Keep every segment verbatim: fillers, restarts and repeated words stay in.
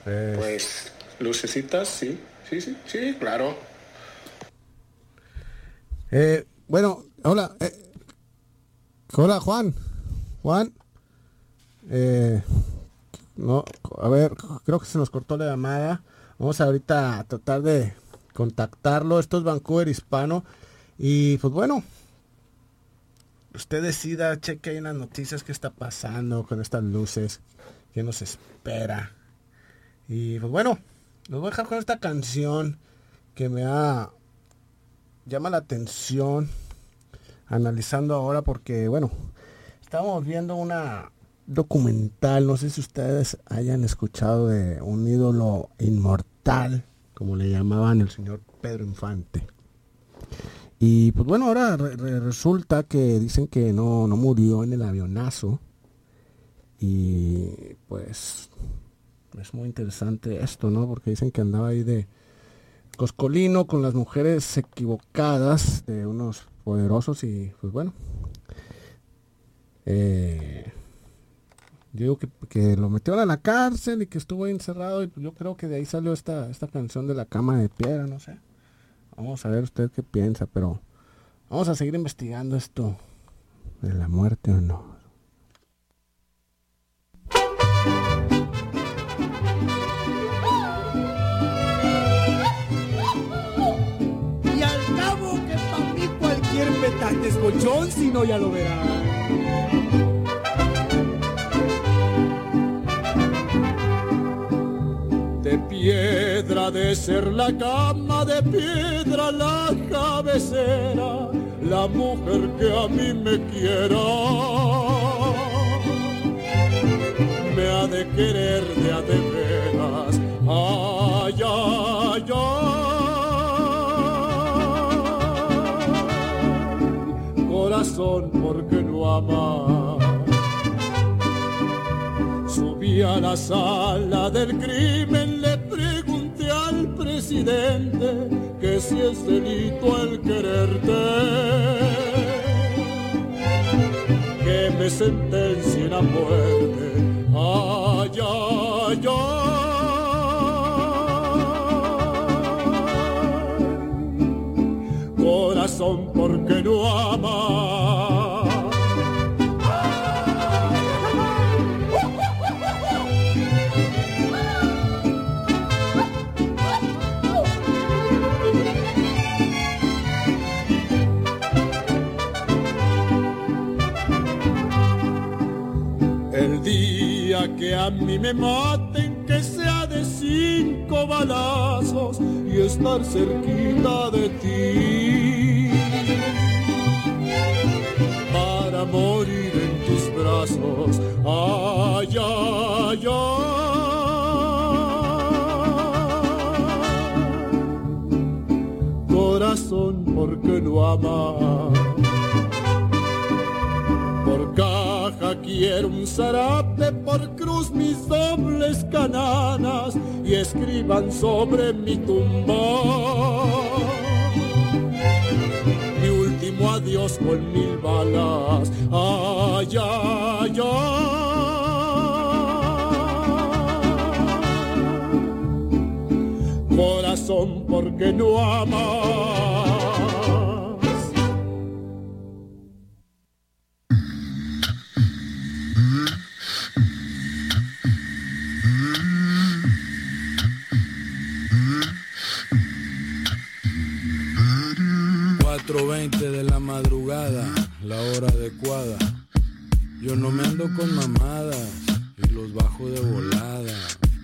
Pues, pues lucecitas, sí, sí, sí, sí, claro. Eh, bueno, hola, eh, hola Juan, Juan, eh, no, a ver, creo que se nos cortó la llamada. Vamos ahorita a tratar de contactarlo. Esto es Vancouver Hispano y pues bueno, usted decida, cheque ahí en las noticias qué está pasando con estas luces, qué nos espera. Y pues bueno, los voy a dejar con esta canción que me ha llama la atención analizando ahora porque bueno, estamos viendo una documental, no sé si ustedes hayan escuchado de un ídolo inmortal, como le llamaban el señor Pedro Infante. Y pues bueno, ahora re- re- resulta que dicen que no, no murió en el avionazo. Y pues es muy interesante esto, ¿no? Porque dicen que andaba ahí de coscolino con las mujeres equivocadas de unos poderosos y pues bueno. Eh, yo digo que, que lo metieron a la cárcel y que estuvo ahí encerrado y pues yo creo que de ahí salió esta, esta canción de la cama de piedra, no sé. Vamos a ver usted qué piensa, pero vamos a seguir investigando esto de la muerte o no. Y al cabo que pa' mí cualquier petate es colchón, si no ya lo verás. De piedra de ser la cama, de piedra la cabecera, la mujer que a mí me quiera, me ha de querer de a de veras, ay, ay, ay, corazón, ¿por qué no ama? Subí a la sala del crimen, le pregunté al presidente que si es delito el quererte, que me sentencien a muerte, ay, ay, ay, corazón, ¿por qué no ama? El día que a mí me maten, que sea de cinco balazos y estar cerquita de ti, para morir en tus brazos, ay, ay, ay, corazón, ¿por qué no amas? Por caja quiero un zarape, por cruz mis dobles cananas y escriban sobre mi tumba mi último adiós con mil balas, ay, ay, ay, corazón, ¿por qué no amas? cuatro veinte de la madrugada, la hora adecuada. Yo no me ando con mamadas y los bajo de volada.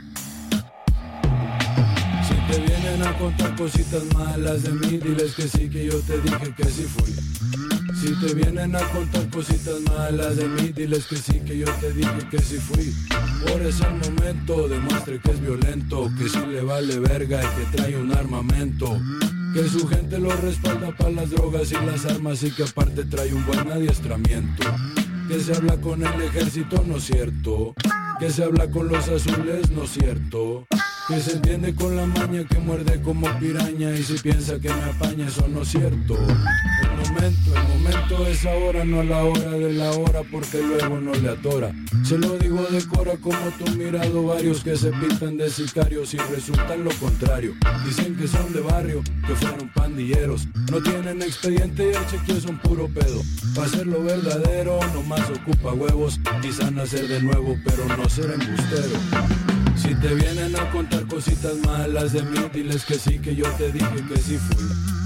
Si te vienen a contar cositas malas de mí, diles que sí, que yo te dije que sí fui. Si te vienen a contar cositas malas de mí, diles que sí, que yo te dije que sí fui. Por ese momento demuestre que es violento, que sí le vale verga y que trae un armamento, que su gente lo respalda para las drogas y las armas y que aparte trae un buen adiestramiento, que se habla con el ejército, no es cierto, que se habla con los azules, no es cierto, que se entiende con la maña, que muerde como piraña y si piensa que me apaña, eso no es cierto. El momento, el momento es ahora, no la hora de la hora, porque luego no le atora. Se lo digo de cora como tú mirado varios que se pintan de sicarios y resultan lo contrario. Dicen que son de barrio, que fueron pandilleros, no tienen expediente y el chequeo son puro pedo. Pa' hacerlo verdadero, nomás ocupa huevos, quizá nacer de nuevo, pero no ser embustero. Si te vienen a contar cositas malas de mí, diles que sí, que yo te dije que sí fui.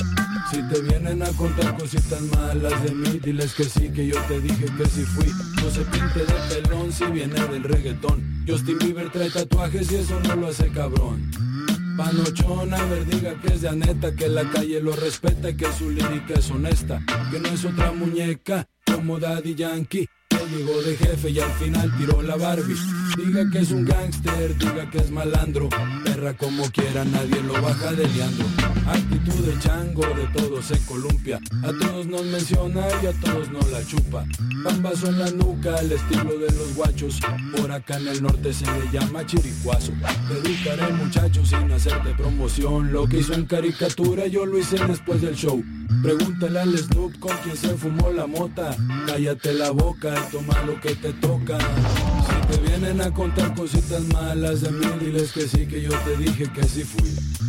Si te vienen a contar cositas malas de mí, diles que sí, que yo te dije que sí fui. No se pinte de pelón si viene del reggaetón. Justin Bieber trae tatuajes y eso no lo hace cabrón. Panochón, a ver, diga que es de Aneta, que la calle lo respeta y que su lírica es honesta, que no es otra muñeca como Daddy Yankee, que llegó de jefe y al final tiró la Barbie. Diga que es un gángster, diga que es malandro, perra como quiera, nadie lo baja de Leandro. Actitud de chango, de todo se columpia, a todos nos menciona y a todos nos la chupa. Pambazo en la nuca, el estilo de los guachos, por acá en el norte se le llama chiricuazo. Te educaré muchacho sin hacerte promoción, lo que hizo en caricatura yo lo hice después del show. Pregúntale al Snoop con quien se fumó la mota, cállate la boca y toma lo que te toca. Si te vienen a contar cositas malas de mí, diles que sí, que yo te dije que sí fui.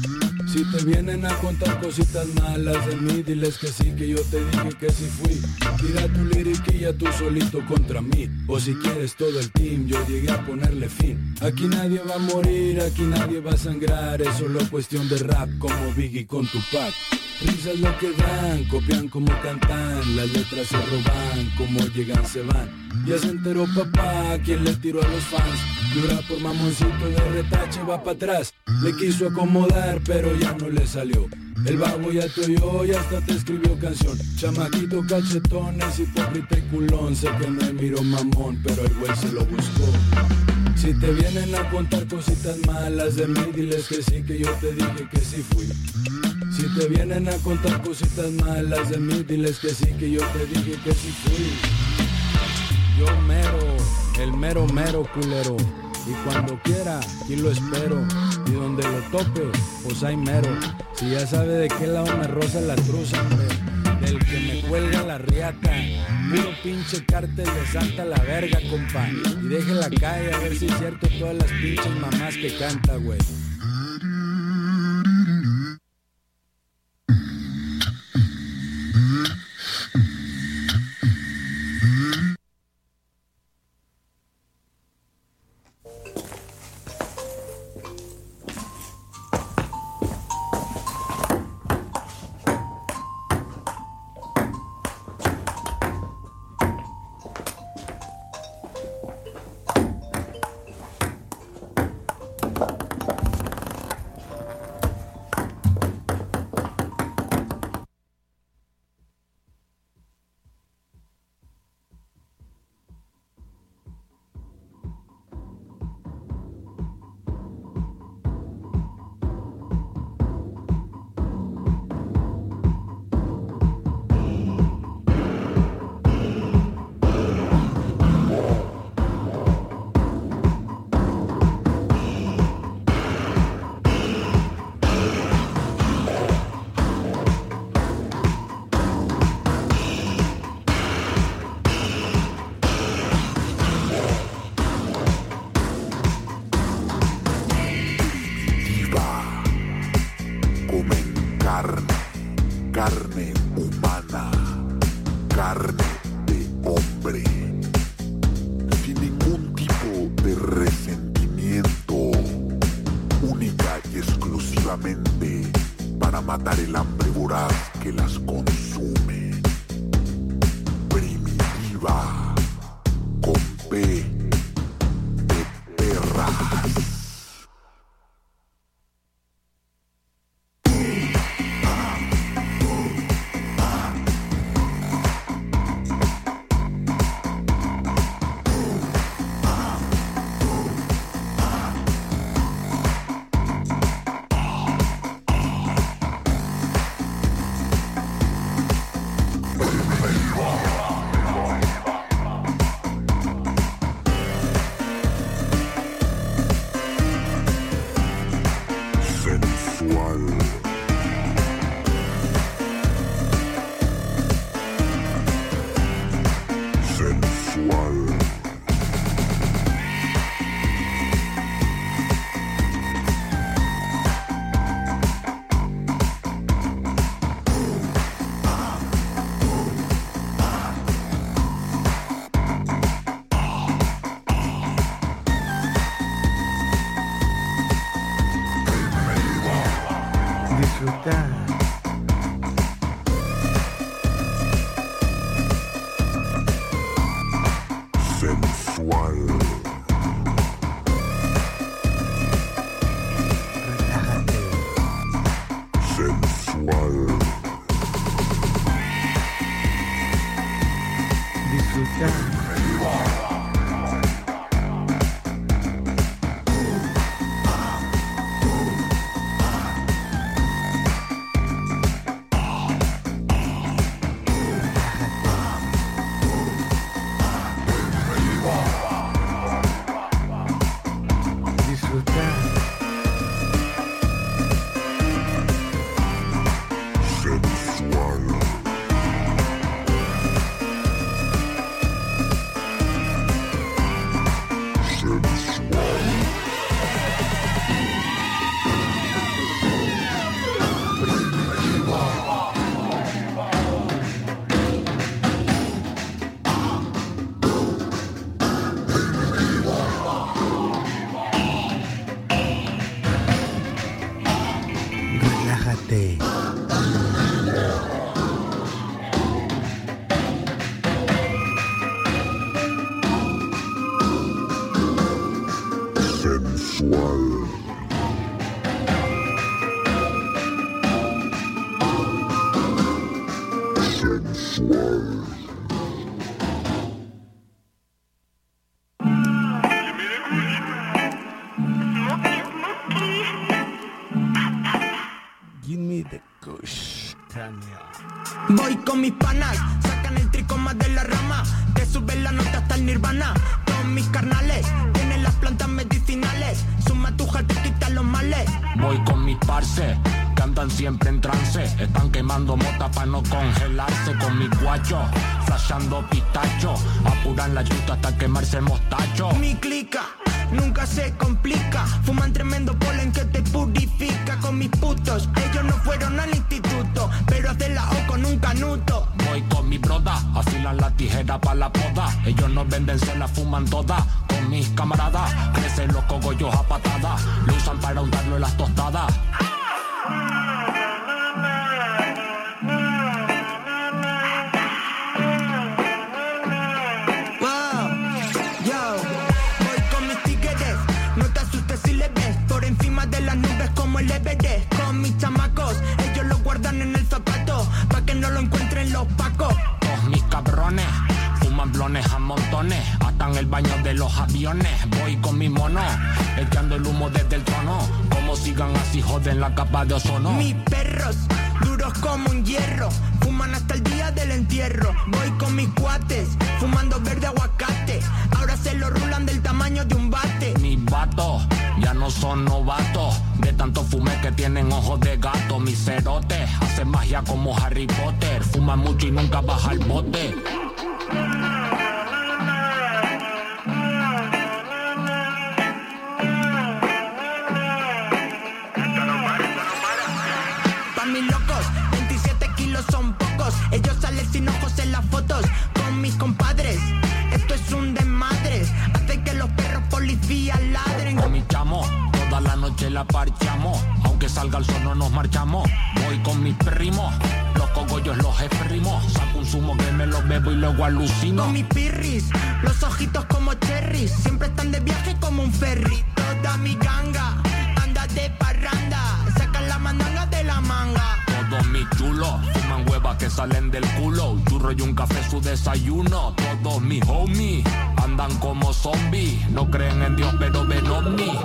Si te vienen a contar cositas malas de mí, diles que sí, que yo te dije que sí fui. Tira tu liriquilla tú solito contra mí, o si quieres todo el team, yo llegué a ponerle fin. Aquí nadie va a morir, aquí nadie va a sangrar, es solo cuestión de rap como Biggie con Tupac. Risas lo que dan, copian como cantan, las letras se roban, como llegan se van. Ya se enteró papá, quien le tiró a los fans. Llora por mamoncito de retache, va para atrás. Le quiso acomodar, pero ya no le salió. El babo ya te oyó y hasta te escribió canción. Chamaquito cachetón, es hipócrita y culón. Sé que me miró mamón, pero el güey se lo buscó. Si te vienen a contar cositas malas de mí, diles que sí, que yo te dije que sí fui. Si te vienen a contar cositas malas de mí, diles que sí, que yo te dije que sí fui. Yo mero, el mero mero culero, y cuando quiera, aquí lo espero, y donde lo tope, pues hay mero. Si ya sabe de qué lado me roza la cruz, hombre, del que me cuelga la riata, puro pinche cártel de Santa la verga, compa, y deje la calle a ver si es cierto todas las pinches mamás que canta, güey. Voy con mis panas, sacan el tricoma de la rama, te suben la nota hasta el nirvana. Con mis carnales, tienen las plantas medicinales, su matuja te quita los males. Voy con mis parce, que andan siempre en trance, están quemando mota para no congelarse. Con mis guachos, flashando pistacho, apuran la yuta hasta quemarse el mostacho. Mi clica nunca se complica, fuman tremendo polen que te purifica. Con mis putos, ellos no fueron al instituto, pero hacen la O con un canuto. Voy con mi broda, afilan la tijera pa' la poda, ellos no venden, se la fuman toda. Con mis camaradas, crecen los cogollos a patada, lo usan para untarlo en las tostadas. De las nubes como el Everest. Con mis chamacos, ellos lo guardan en el zapato, pa' que no lo encuentren los pacos. Con mis cabrones, fuman blones a montones, hasta en el baño de los aviones. Voy con mi mono, echando el humo desde el trono, como sigan así joden la capa de ozono. Mis perros, duros como un hierro, fuman hasta el día del entierro. Voy con mis cuates, fumando verde aguacate, ahora se lo rulan del tamaño de un bate. Mis vatos ya no son novatos, de tanto fumé que tienen ojos de gato. Mis cerotes hacen magia como Harry Potter, fuman mucho y nunca baja el bote. Pa' mis locos, veintisiete kilos son pocos, ellos salen sin ojos en las fotos. Con mis compadres, esto es un desmadre, hace que los perros policías ladren. Con mi chamo, toda la noche la parchamos, aunque salga el sol no nos marchamos. Voy con mis primos, los cogollos los exprimos, saco un zumo que me los bebo y luego alucino. Con mis pirris, los ojitos como cherries, siempre están de viaje como un ferry. Toda mi ganga anda de parranda, sacan la mandanga de la manga. Todos mis chulos fuman huevas que salen del culo, churro y un café su desayuno. Todos mis homies andan como zombies, no creen en Dios pero ven ovni.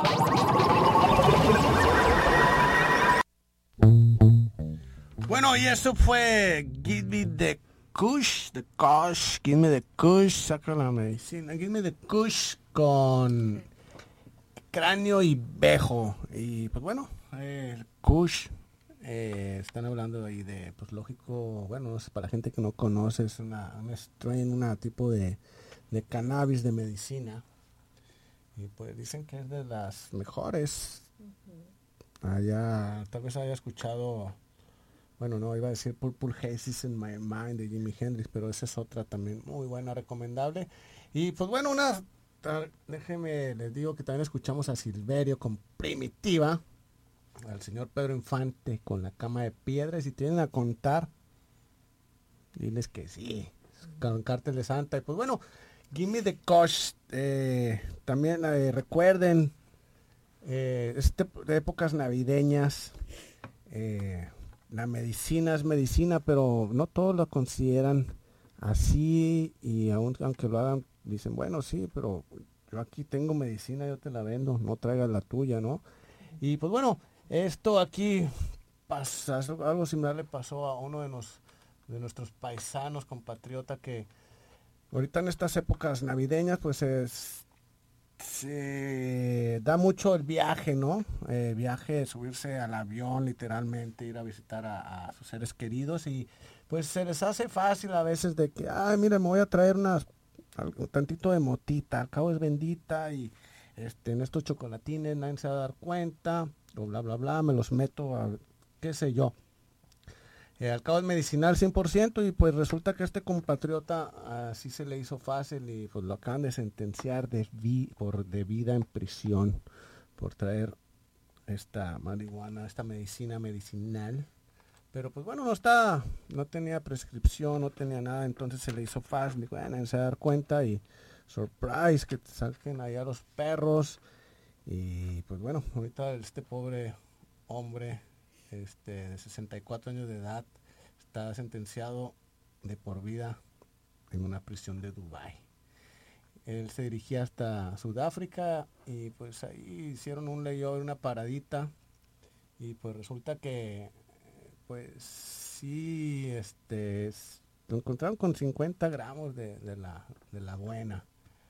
Bueno, y eso fue Give Me the Kush, the Kush, Give Me the Kush, saca la medicina, Give Me the Kush con Cráneo y Bejo. Y pues bueno, eh, el Kush, eh, están hablando ahí de, pues lógico, bueno, no sé, para gente que no conoce, es una, una strain, una tipo de, de cannabis de medicina. Y pues dicen que es de las mejores. Allá, tal vez haya escuchado, bueno, no, iba a decir Purple Hazes in My Mind de Jimi Hendrix, pero esa es otra también muy buena, recomendable. Y pues bueno, una, déjenme, les digo que también escuchamos a Silverio con Primitiva, al señor Pedro Infante con La Cama de Piedra. Y si tienen a contar, diles que sí, con Cártel de Santa. Y pues bueno, Gimme the Kush. Eh, también eh, recuerden, eh, este, de épocas navideñas, eh, la medicina es medicina, pero no todos lo consideran así, y aun, aunque lo hagan, dicen, bueno, sí, pero yo aquí tengo medicina, yo te la vendo, no traigas la tuya, ¿no? Y pues bueno, esto aquí pasa, algo similar le pasó a uno de, nos, de nuestros paisanos, compatriota, que ahorita en estas épocas navideñas, pues es, se da mucho el viaje, ¿no? El viaje, subirse al avión, literalmente, ir a visitar a, a sus seres queridos, y pues se les hace fácil a veces de que, ay, mira, me voy a traer unas, algo, tantito de motita, al cabo es bendita, y este, en estos chocolatines nadie se va a dar cuenta, o bla, bla, bla, me los meto a, qué sé yo. Eh, al cabo es medicinal cien por ciento, y pues resulta que este compatriota así se le hizo fácil, y pues lo acaban de sentenciar de, vi, por, de vida en prisión por traer esta marihuana, esta medicina medicinal. Pero pues bueno, no está, no tenía prescripción, no tenía nada, entonces se le hizo fácil, y bueno, se va a dar cuenta, y surprise, que te salgan allá los perros. Y pues bueno, ahorita este pobre hombre este, de sesenta y cuatro años de edad está sentenciado de por vida en una prisión de Dubái. Él se dirigía hasta Sudáfrica, y pues ahí hicieron un layover, una paradita, y pues resulta que pues sí, este, lo encontraron con cincuenta gramos de, de, la, de la buena.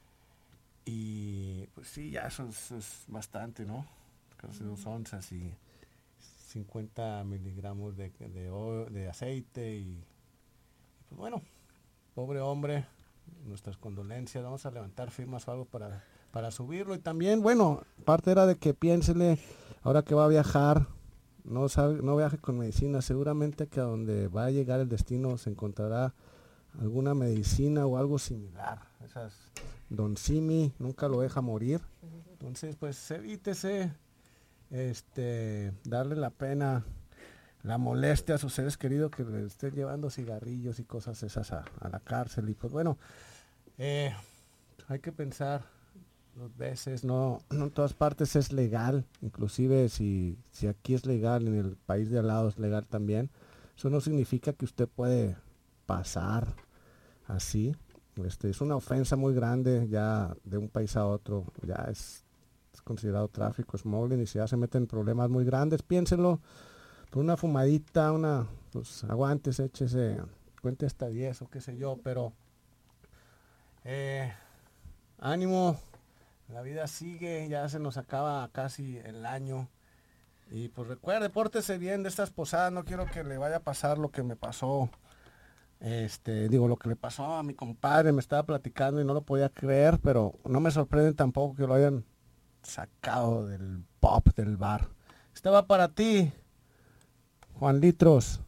Y pues sí, ya eso es, es bastante, ¿no? Casi dos onzas y cincuenta miligramos de, de, de aceite. Y, y pues bueno, pobre hombre, nuestras condolencias. Vamos a levantar firmas o algo para, para subirlo. Y también, bueno, parte era de que piénsele, ahora que va a viajar, no, sabe, no viaje con medicina, seguramente que a donde va a llegar el destino se encontrará alguna medicina o algo similar. Esas Don Simi nunca lo deja morir. Entonces, pues evítese este, darle la pena, la molestia a sus seres queridos que le estén llevando cigarrillos y cosas esas a, a la cárcel. Y pues bueno, eh, hay que pensar dos veces, no, no en todas partes es legal, inclusive si, si aquí es legal, en el país de al lado es legal también. Eso no significa que usted puede pasar así. Este, es una ofensa muy grande ya de un país a otro, ya es, es considerado tráfico, smuggling, y si ya se meten en problemas muy grandes, piénselo, por una fumadita, una, pues aguántese, échese, cuente hasta diez o qué sé yo, pero eh, ánimo, la vida sigue, ya se nos acaba casi el año, y pues recuerde, pórtese bien de estas posadas, no quiero que le vaya a pasar lo que me pasó. Este, digo, lo que le pasó a mi compadre, me estaba platicando y no lo podía creer, pero no me sorprende tampoco que lo hayan sacado del pub, del bar. Estaba para ti, Juan Litros.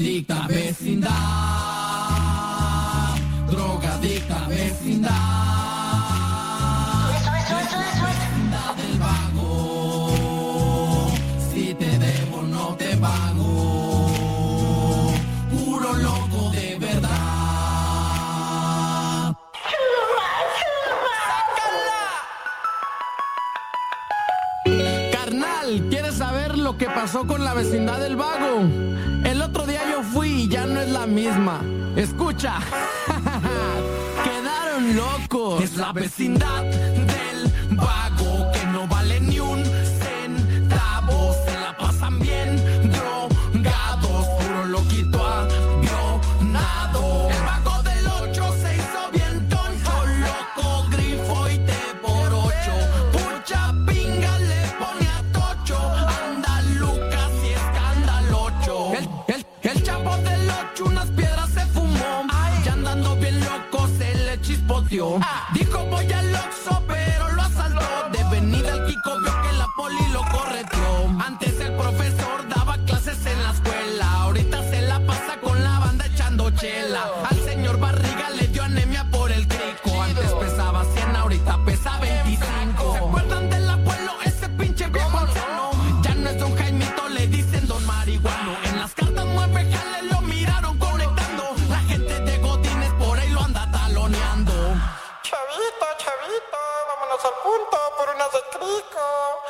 Drogadicta vecindad, drogadicta vecindad, vecindad del vago, si te debo no te pago, puro loco de verdad. Carnal, ¿quieres saber lo que pasó con la vecindad del vago? El otro día yo fui y ya no es la misma. Escucha, quedaron locos. Es la vecindad del vago que no vale ni un centavo. Se la pasan bien drogados, puro loquito avionado. El vago del ocho se hizo bien tonto, loco, grifo y te por ocho. Pucha pinga le pone a tocho, anda Lucas y escandalocho. El, el, el chavo del ocho unas piedras se fumó, ya andando bien loco se le chispoteó. Dijo voy al Oxxo pero lo asaltó, de venida el Kiko vio que la poli lo correteó. Antes el profesor daba clases en la escuela, ahorita se la pasa con la banda echando chela. Al señor Barriga le dio anemia por el crico, antes pesaba cien, ahorita pesa veinticinco. ¿Se acuerdan del abuelo, ese pinche viejo anciano? Ya no es don Jaimito, le dicen don marihuano. En las cartas mueve jale, lo miraron conectando. La gente de Godines por ahí lo anda taloneando. Chavito, chavito, vámonos al punto por unas de crico.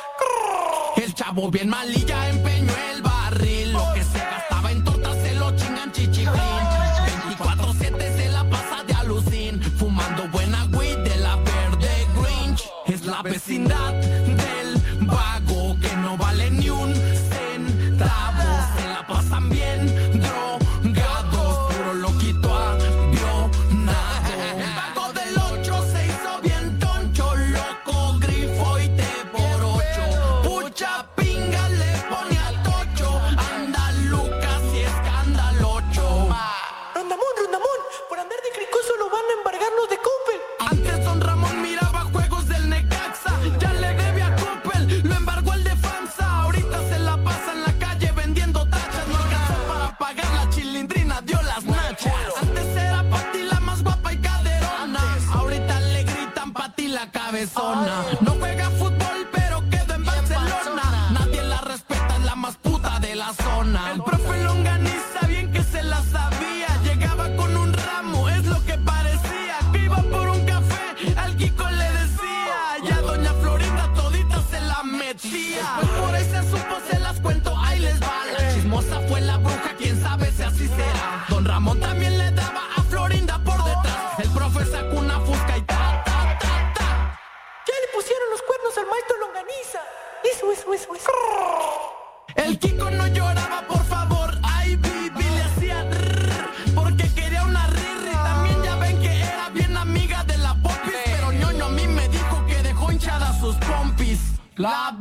El chavo bien malilla empeñó el barril, lo que se gastaba en tortas se lo chingan chichifrín. veinticuatro siete se la pasa de alucin, fumando buena weed de la verde Grinch. Es la vecindad del vago que no vale ni un centavo. Se la pasan bien drogados, puro loquito avionado. El vago del ocho se hizo bien toncho, loco, grifo y te por ocho. Pucha pinga le pone a tocho, anda Lucas y escandalocho. Rondamón, Rondamón, por andar de cricoso lo van a embargarnos de Coppel. Antes don Ramón miraba juegos del Necaxa, ya le debe a Coppel, lo embargó el de FAMSA. Ahorita se la pasa en la calle vendiendo tachas, no alcanzó para pagar la chilindrina, dio las nachas. Antes era Pati la más guapa y caderona, ahorita le gritan Pati la cabezona. No juega fútbol pero quedó en Barcelona, nadie la respeta, es la más puta de la zona. El profe Longaniza bien que se la sabía, llegaba con un ramo, es lo que parecía, que iba por un café, al Kiko le decía, ya doña Florinda todita se la metía. Pues por ahí se supo, se las cuento, ahí les va. La chismosa fue la bruja, quién sabe si así será. Don Ramón también le daba a Florinda por detrás, el profe sacó una fusca y ta, ta, ta, ta. Ya le pusieron los cuernos al maestro Longaniza. Eso, eso, eso, eso. El Kiko no lloraba, por favor, ay, Bibi le hacía rrr, porque quería una rirri. También ya ven que era bien amiga de la popis, pero ñoño a mí me dijo que dejó hinchadas sus pompis. La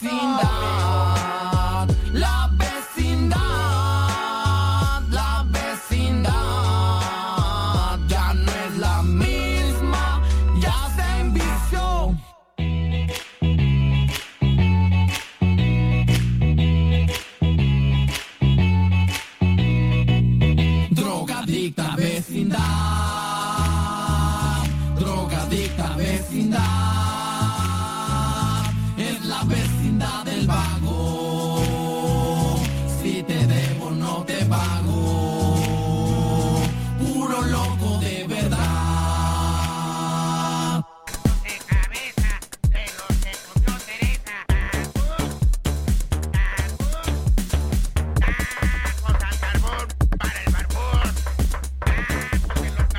vecindad, la vecindad, la vecindad, ya no es la misma, ya se envició. Drogadicta vecindad, drogadicta vecindad, es la vecindad del vago, si te debo no te pago, puro loco de verdad. De cabeza, de los que comió Teresa, tacos al carbón para el barbón, tacos de los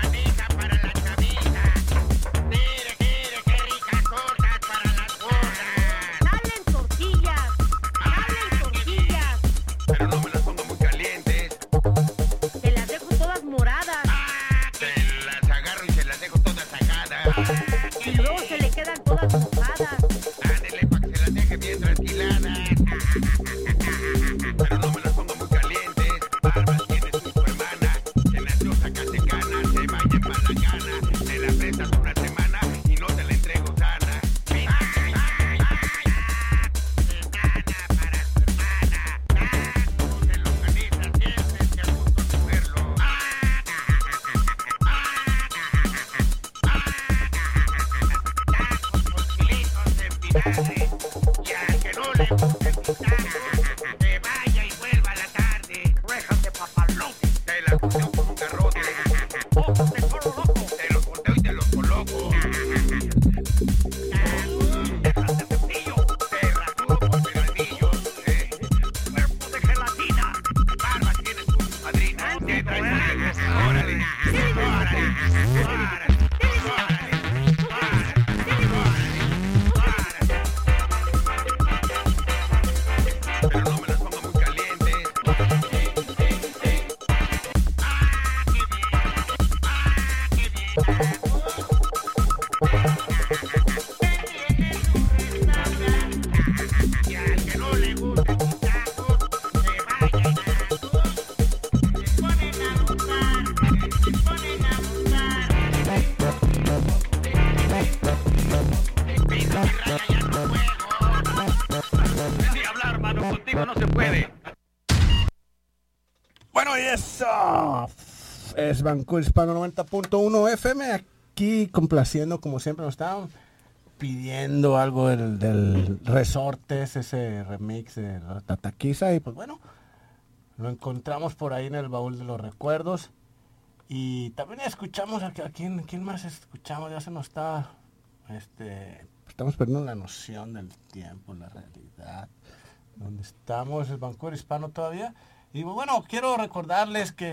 Bueno, y eso es Vancouver Hispano noventa punto uno F M, aquí complaciendo como siempre. Nos estaban pidiendo algo del, del Resortes, ese remix de la Tataquiza, y pues bueno, lo encontramos por ahí en el baúl de los recuerdos. Y también escuchamos a, a quién, quién más escuchamos, ya se nos está, este, estamos perdiendo la noción del tiempo, la realidad, donde estamos, el Vancouver Hispano todavía. Y bueno, quiero recordarles que